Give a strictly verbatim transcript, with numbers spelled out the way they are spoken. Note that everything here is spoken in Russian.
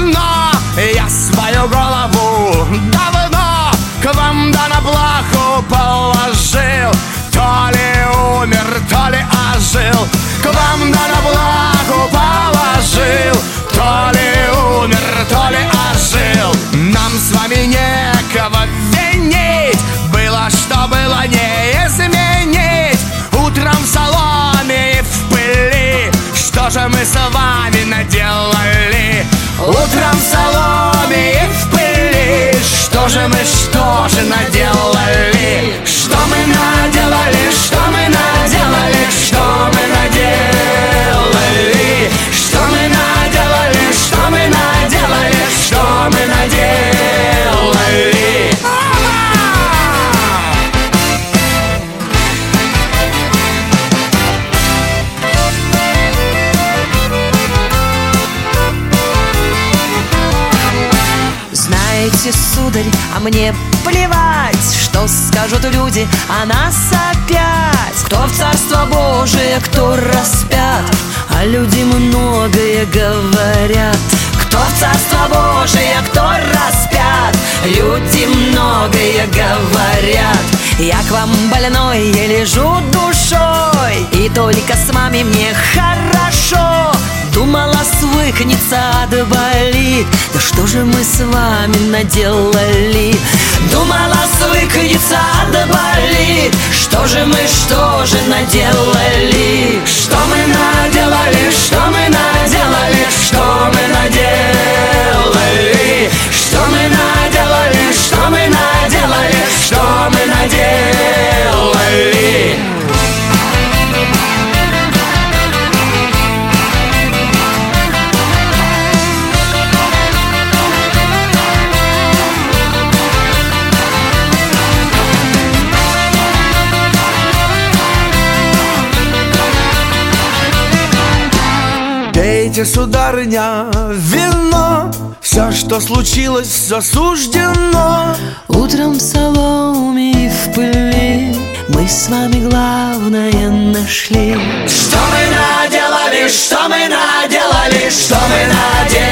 давно я свою голову давно к вам да на плаху положил. То ли умер, то ли ожил, к вам да на плаху положил. То ли умер, то ли ожил. Нам с вами некого винить, было, что было, не изменить. Утром в соломе и в пыли, что же мы с вами наделали? Утром в соломе и в пыли, что же мы, что же наделали? Что мы наделали, что мы наделали, что мы наделали? Что мы наделали, что мы наделали, что мы наделали? Знаете, сударь, а мне плевать, что скажут люди о нас опять. Кто в Царство Божие, кто распят, а люди многое говорят. Кто в Царство Божие, кто распят, люди многое говорят. Я к вам больной, я лежу душой, и только с вами мне хорошо. Думала, свыкнется, отболит, да что же мы с вами наделали? Думала, свыкнется, отболит, что же мы, что же наделали? Что мы наделали, что мы наделали, что мы наделали? Что мы наделали, что мы наделали, что мы наделали? Пейте, сударыня, вино, все, что случилось, засуждено. Утром в соломе и в пыли мы с вами главное нашли. Что мы наделали, что мы наделали, что мы наделали?